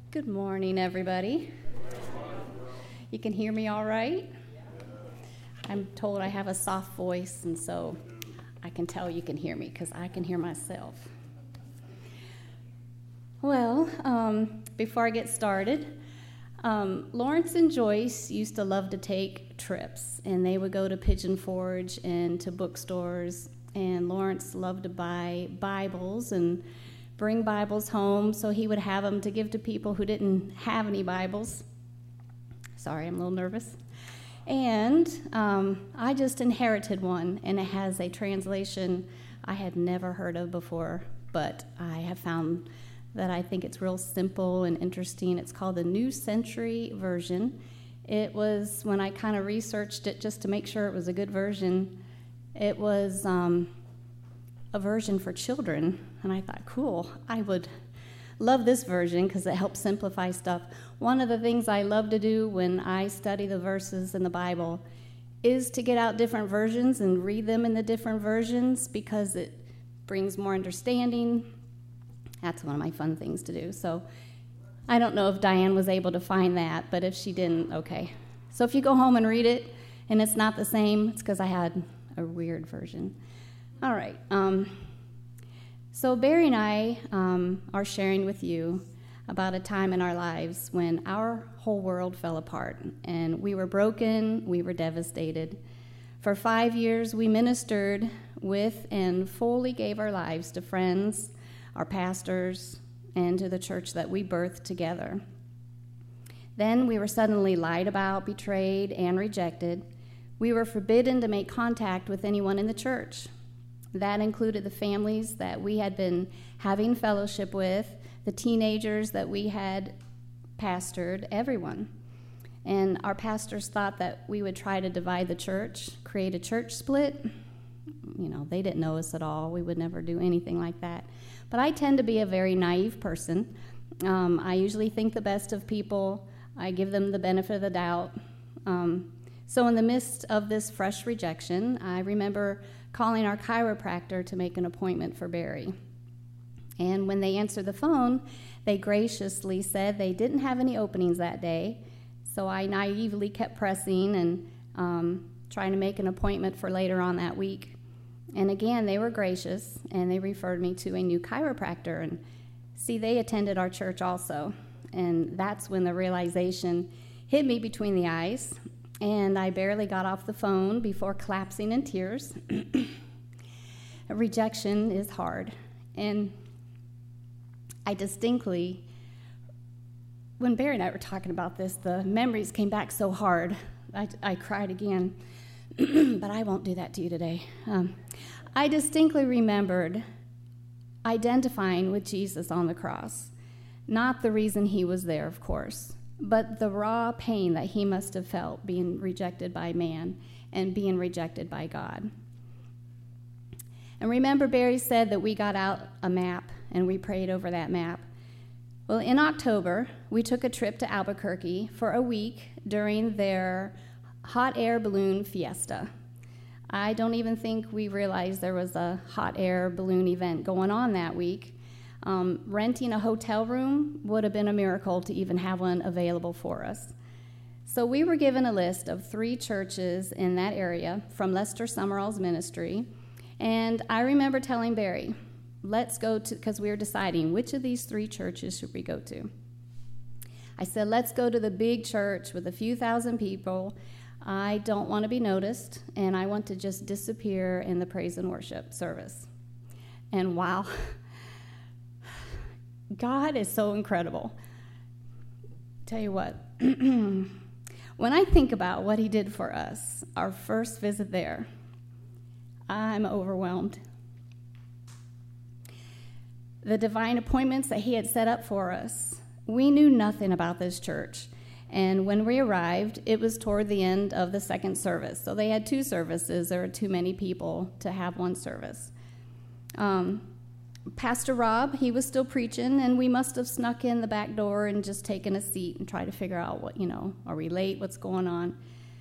Good morning, everybody. You can hear me all right? I'm told I have a soft voice, and so I can tell you can hear me because I can hear myself. Well, before I get started, Lawrence and Joyce used to love to take trips, and they would go to Pigeon Forge and to bookstores, and Lawrence loved to buy Bibles and bring Bibles home, so he would have them to give to people who didn't have any Bibles. Sorry, I'm a little nervous. And I just inherited one, and it has a translation I had never heard of before, but I have found that I think it's real simple and interesting. It's called the New Century Version. It was, when I kind of researched it just to make sure it was a good version, it was a version for children, and I thought, cool, I would love this version because it helps simplify stuff. One of the things I love to do when I study the verses in the Bible is to get out different versions and read them in the different versions because it brings more understanding. That's one of my fun things to do. So I don't know if Diane was able to find that, but if she didn't, okay. So if you go home and read it and it's not the same, it's because I had a weird version. All right. So Barry and I are sharing with you about a time in our lives when our whole world fell apart, and we were broken, we were devastated. For 5 years, we ministered with and fully gave our lives to friends, our pastors, and to the church that we birthed together. Then we were suddenly lied about, betrayed, and rejected. We were forbidden to make contact with anyone in the church. That included the families that we had been having fellowship with, the teenagers that we had pastored, everyone. And our pastors thought that we would try to divide the church, create a church split. You know, they didn't know us at all. We would never do anything like that. But I tend to be a very naive person. I usually think the best of people. I give them the benefit of the doubt. So in the midst of this fresh rejection, I remember calling our chiropractor to make an appointment for Barry. And when they answered the phone, they graciously said they didn't have any openings that day. So I naively kept pressing and trying to make an appointment for later on that week. And again, they were gracious, and they referred me to a new chiropractor. And see, they attended our church also. And that's when the realization hit me between the eyes. And I barely got off the phone before collapsing in tears. Rejection is hard. And I distinctly, when Barry and I were talking about this, the memories came back so hard. I cried again. But I won't do that to you today. I distinctly remembered identifying with Jesus on the cross. Not the reason he was there, of course, but the raw pain that he must have felt being rejected by man and being rejected by God. And remember, Barry said that we got out a map and we prayed over that map. Well, in October, we took a trip to Albuquerque for a week during their hot air balloon fiesta. I don't even think we realized there was a hot air balloon event going on that week. Renting a hotel room would have been a miracle to even have one available for us. So we were given a list of 3 churches in that area from Lester Summerall's ministry, and I remember telling Barry, let's go to, because we were deciding which of these 3 churches should we go to. I said, let's go to the big church with a few thousand people. I don't want to be noticed, and I want to just disappear in the praise and worship service. And wow, God is so incredible. Tell you what, when I think about what he did for us, our first visit there, I'm overwhelmed. The divine appointments that he had set up for us, we knew nothing about this church. And when we arrived, it was toward the end of the second service. So they had 2 services. There were too many people to have one service. Pastor Rob, he was still preaching, and we must have snuck in the back door and just taken a seat and tried to figure out what, are we late? What's going on?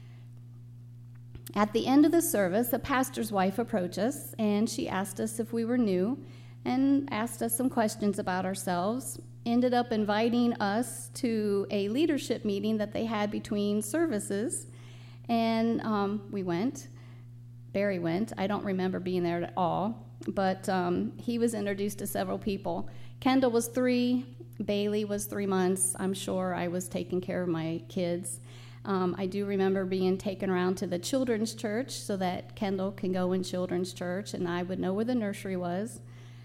At the end of the service, the pastor's wife approached us, and she asked us if we were new and asked us some questions about ourselves. ended up inviting us to a leadership meeting that they had between services, and we went. Barry went. I don't remember being there at all, but he was introduced to several people. Kendall was 3, Bailey was 3 months. I'm sure I was taking care of my kids. I do remember being taken around to the children's church so that Kendall can go in children's church, and I would know where the nursery was.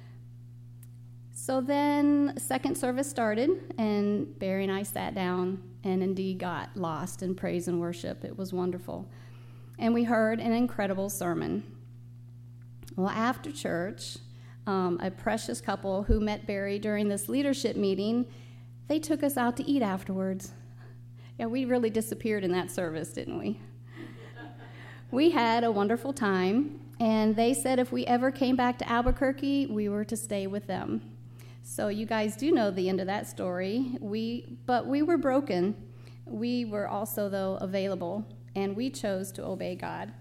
So then second service started, and Barry and I sat down and indeed got lost in praise and worship. It was wonderful. And we heard an incredible sermon. Well, after church, a precious couple who met Barry during this leadership meeting, they took us out to eat afterwards. Yeah, we really disappeared in that service, didn't we? We had a wonderful time, and they said if we ever came back to Albuquerque, we were to stay with them. So you guys do know the end of that story. But we were broken. We were also, though, available, and we chose to obey God.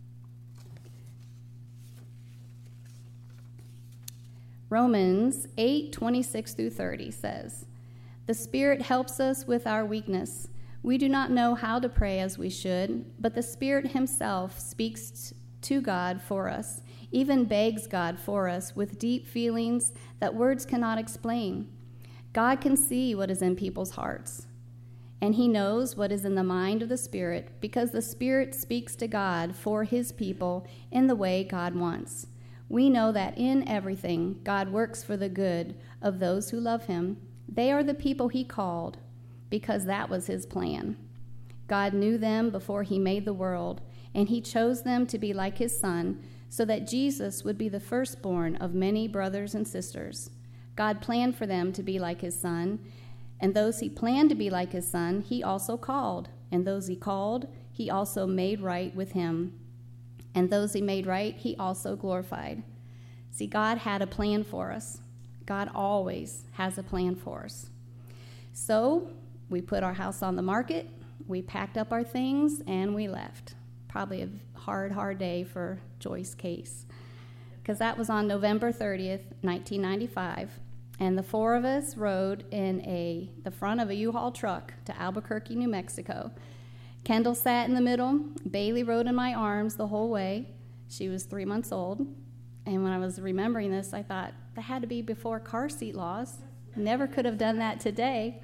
Romans 8:26-30 says, "The Spirit helps us with our weakness. We do not know how to pray as we should, but the Spirit himself speaks to God for us, even begs God for us with deep feelings that words cannot explain. God can see what is in people's hearts, and he knows what is in the mind of the Spirit, because the Spirit speaks to God for his people in the way God wants. We know that in everything God works for the good of those who love him. They are the people he called, because that was his plan. God knew them before he made the world, and he chose them to be like his Son, so that Jesus would be the firstborn of many brothers and sisters. God planned for them to be like his Son, and those he planned to be like his Son, he also called. And those he called, he also made right with him. And those he made right, he also glorified." See, God had a plan for us. God always has a plan for us. So we put our house on the market, we packed up our things, and we left. Probably a hard day for Joyce Case, because that was on November 30th, 1995, and the 4 of us rode in the front of a U-Haul truck to Albuquerque, New Mexico. Kendall sat in the middle. Bailey rode in my arms the whole way. She was 3 months old, and when I was remembering this, I thought, that had to be before car seat laws. Never could have done that today.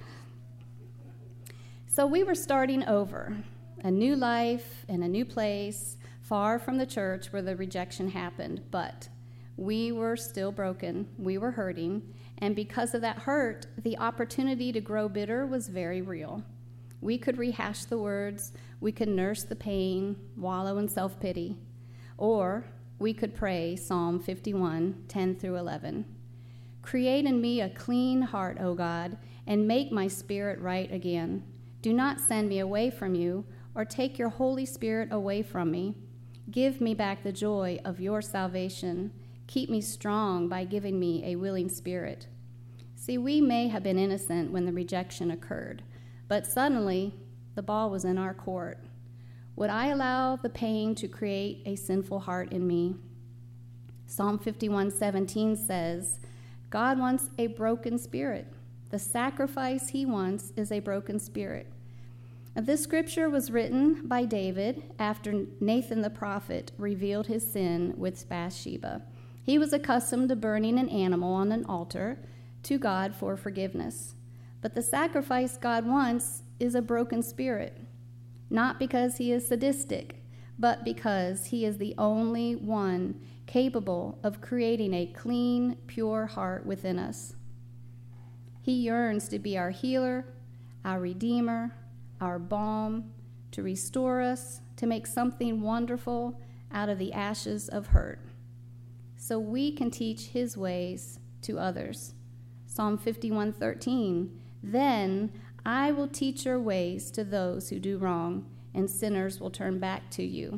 So we were starting over, a new life in a new place, far from the church where the rejection happened, but we were still broken, we were hurting, and because of that hurt, the opportunity to grow bitter was very real. We could rehash the words, we could nurse the pain, wallow in self-pity, or we could pray Psalm 51:10-11. "Create in me a clean heart, O God, and make my spirit right again. Do not send me away from you, or take your Holy Spirit away from me. Give me back the joy of your salvation. Keep me strong by giving me a willing spirit." See, we may have been innocent when the rejection occurred, but suddenly the ball was in our court. Would I allow the pain to create a sinful heart in me? Psalm 51:17 says, God wants a broken spirit. The sacrifice he wants is a broken spirit. This scripture was written by David after Nathan the prophet revealed his sin with Bathsheba. He was accustomed to burning an animal on an altar to God for forgiveness. But the sacrifice God wants is a broken spirit, not because he is sadistic, but because he is the only one capable of creating a clean, pure heart within us. He yearns to be our healer, our redeemer, our balm, to restore us, to make something wonderful out of the ashes of hurt, so we can teach his ways to others. Psalm 51:13, then I will teach your ways to those who do wrong, and sinners will turn back to you.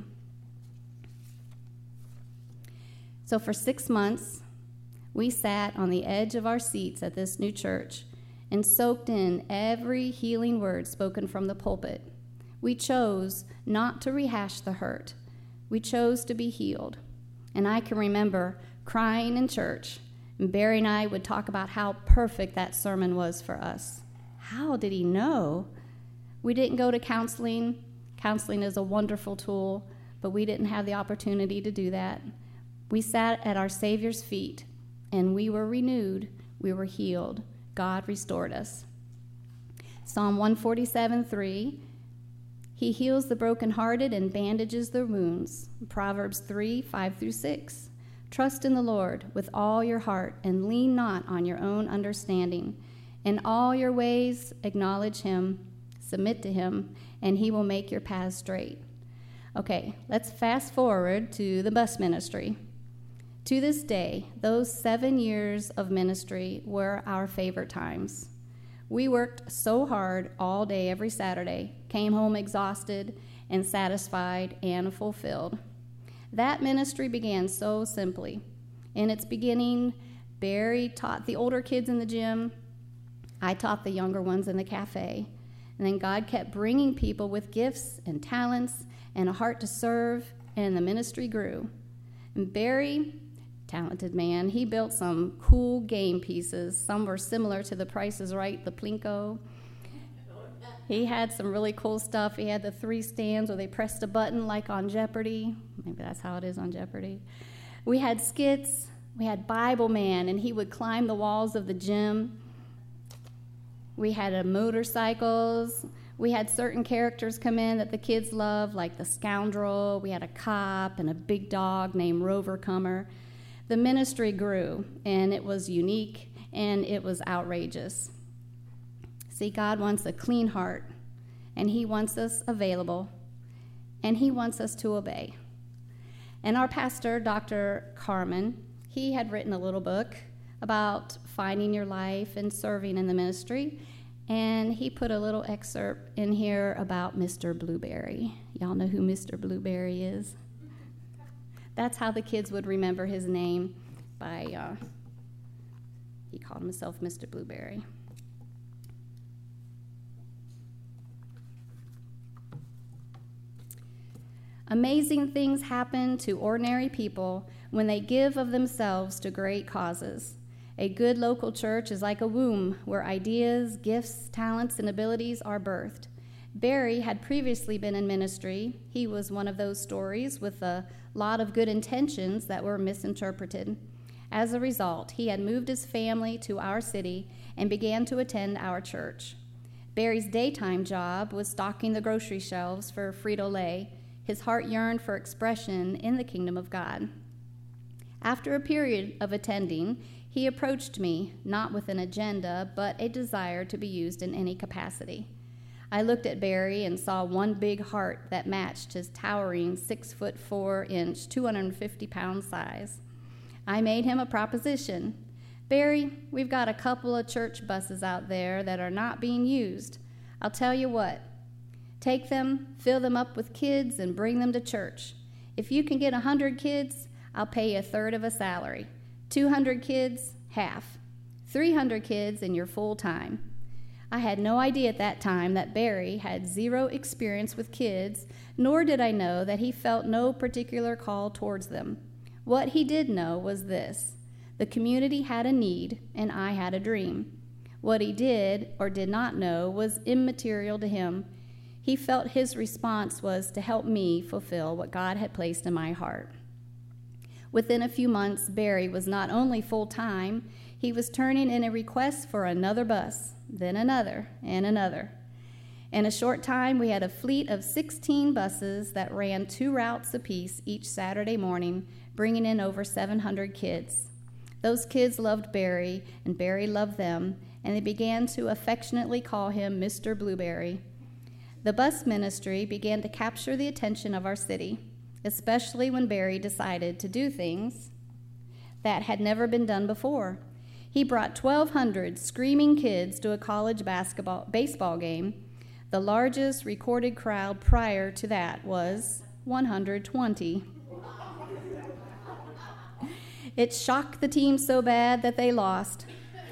So for 6 months, we sat on the edge of our seats at this new church and soaked in every healing word spoken from the pulpit. We chose not to rehash the hurt. We chose to be healed. And I can remember crying in church And Barry and I would talk about how perfect that sermon was for us. How did he know? We didn't go to counseling. Counseling is a wonderful tool, but we didn't have the opportunity to do that. We sat at our Savior's feet, and we were renewed. We were healed. God restored us. Psalm 147:3, he heals the brokenhearted and bandages their wounds. Proverbs 3:5-6, trust in the Lord with all your heart and lean not on your own understanding. In all your ways acknowledge him, submit to him, and he will make your paths straight. Okay, let's fast forward to the bus ministry. To this day, those 7 years of ministry were our favorite times. We worked so hard all day every Saturday, came home exhausted and satisfied and fulfilled. That ministry began so simply. In its beginning, Barry taught the older kids in the gym. I taught the younger ones in the cafe. And then God kept bringing people with gifts and talents and a heart to serve, and the ministry grew. And Barry, talented man, he built some cool game pieces. Some were similar to the Price is Right, the Plinko. He had some really cool stuff. He had the 3 stands where they pressed a button like on Jeopardy. Maybe that's how it is on Jeopardy. We had skits. We had Bible Man, and he would climb the walls of the gym. We had motorcycles. We had certain characters come in that the kids loved, like the Scoundrel. We had a cop and a big dog named Rover Comer. The ministry grew, and it was unique, and it was outrageous. See, God wants a clean heart, and he wants us available, and he wants us to obey. And our pastor, Dr. Carmen, he had written a little book about finding your life and serving in the ministry, and he put a little excerpt in here about Mr. Blueberry. Y'all know who Mr. Blueberry is? That's how the kids would remember his name by, he called himself Mr. Blueberry. Amazing things happen to ordinary people when they give of themselves to great causes. A good local church is like a womb where ideas, gifts, talents, and abilities are birthed. Barry had previously been in ministry. He was one of those stories with a lot of good intentions that were misinterpreted. As a result, he had moved his family to our city and began to attend our church. Barry's daytime job was stocking the grocery shelves for Frito-Lay. His heart yearned for expression in the kingdom of God. After a period of attending, he approached me, not with an agenda, but a desire to be used in any capacity. I looked at Barry and saw one big heart that matched his towering 6'4", 250-pound size. I made him a proposition. Barry, we've got a couple of church buses out there that are not being used. I'll tell you what. Take them, fill them up with kids, and bring them to church. If you can get 100 kids, I'll pay you a third of a salary. 200 kids, half. 300 kids, and you're full time. I had no idea at that time that Barry had zero experience with kids, nor did I know that he felt no particular call towards them. What he did know was this: the community had a need, and I had a dream. What he did or did not know was immaterial to him. He felt his response was to help me fulfill what God had placed in my heart. Within a few months, Barry was not only full-time, he was turning in a request for another bus, then another, and another. In a short time, we had a fleet of 16 buses that ran 2 routes apiece each Saturday morning, bringing in over 700 kids. Those kids loved Barry, and Barry loved them, and they began to affectionately call him Mr. Blueberry. The bus ministry began to capture the attention of our city, especially when Barry decided to do things that had never been done before. He brought 1,200 screaming kids to a college baseball game. The largest recorded crowd prior to that was 120. It shocked the team so bad that they lost.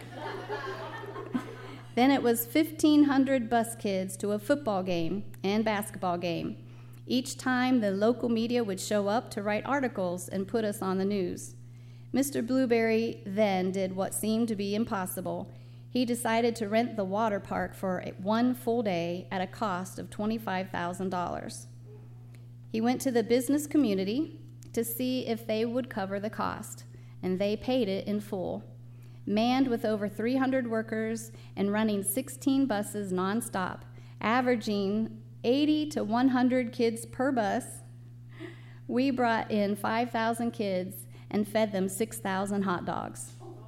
Then it was 1,500 bus kids to a football game and basketball game. Each time the local media would show up to write articles and put us on the news. Mr. Blueberry then did what seemed to be impossible. He decided to rent the water park for one full day at a cost of $25,000. He went to the business community to see if they would cover the cost, and they paid it in full. Manned with over 300 workers and running 16 buses nonstop, averaging 80 to 100 kids per bus, we brought in 5,000 kids and fed them 6,000 hot dogs.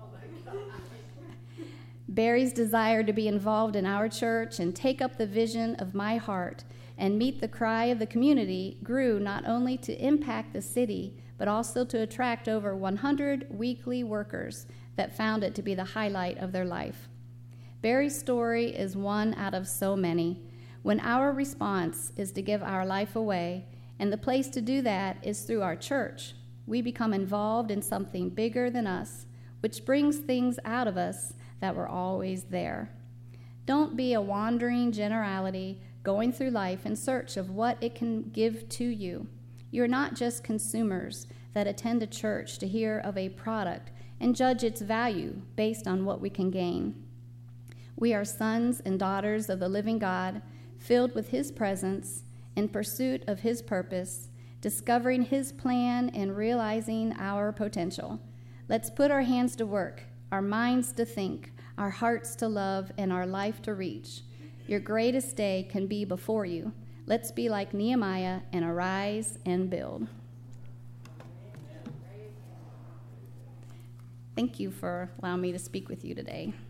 Barry's desire to be involved in our church and take up the vision of my heart and meet the cry of the community grew not only to impact the city, but also to attract over 100 weekly workers that found it to be the highlight of their life. Barry's story is one out of so many. When our response is to give our life away, and the place to do that is through our church, we become involved in something bigger than us, which brings things out of us that were always there. Don't be a wandering generality going through life in search of what it can give to you. You're not just consumers that attend a church to hear of a product and judge its value based on what we can gain. We are sons and daughters of the living God, filled with His presence, in pursuit of His purpose, discovering His plan and realizing our potential. Let's put our hands to work, our minds to think, our hearts to love, and our life to reach. Your greatest day can be before you. Let's be like Nehemiah and arise and build. Thank you for allowing me to speak with you today.